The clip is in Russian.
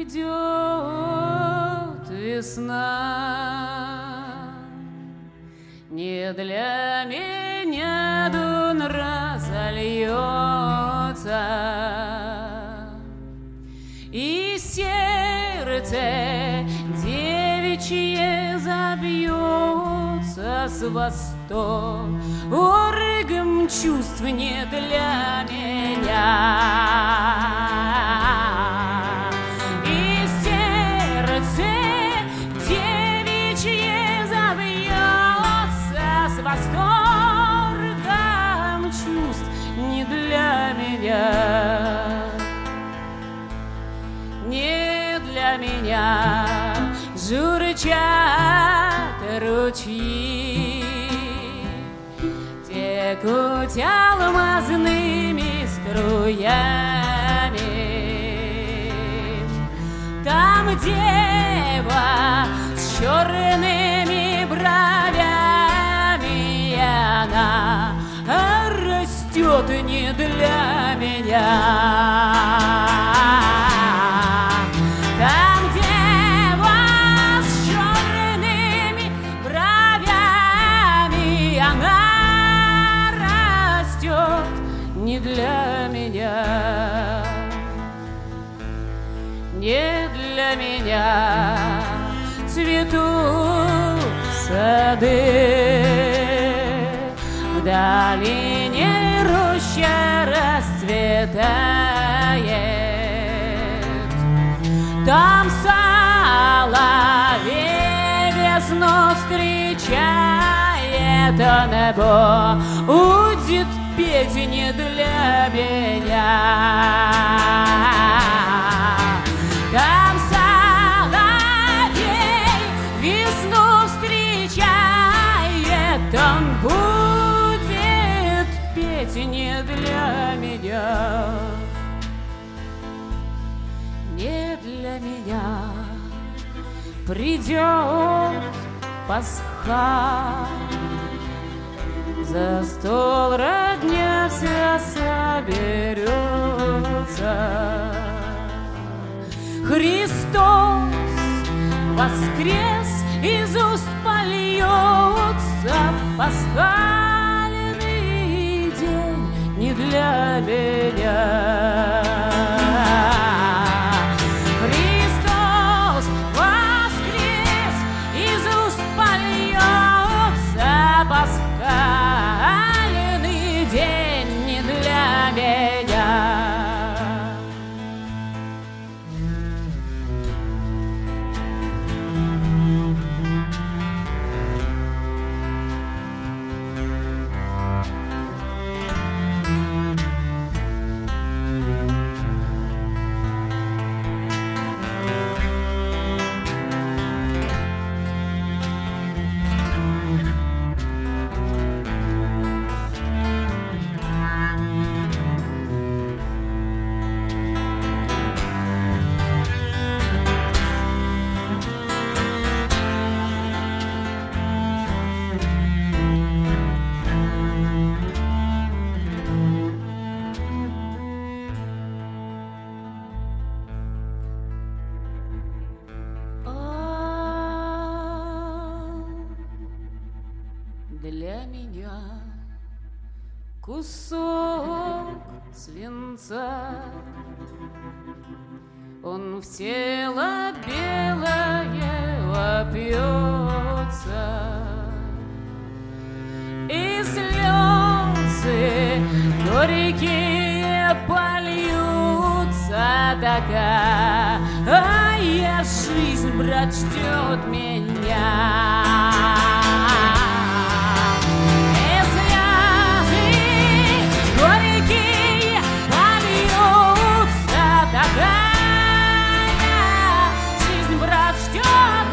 придет весна, не для меня дун разольется, и сердце девичье забьется с восторгом чувств не для меня. И сердце девичье забьется с восторгом чувств не для меня. Не для меня журчат ручьи, текут алмазными струями. Там дева с черными бровями, она растет не для меня. Там дева с черными бровями, она растет не для меня. Не для меня цветут сады, в долине роща расцветает. Там соловей весну встречает, а небо будет петь не для меня. Там соловей весну встречает, он будет петь не для меня. Не для меня придет Пасха, за стол родня вся соберется. Христос воскрес, из уст польется пасхальный день не для меня. Христос воскрес, из уст польется пасхальный день не для меня. Для меня кусок свинца, он в тело белое вопьется, и слезы горькие польются, такая жизнь, брат, ждет меня. Такая жизнь, брат, ждет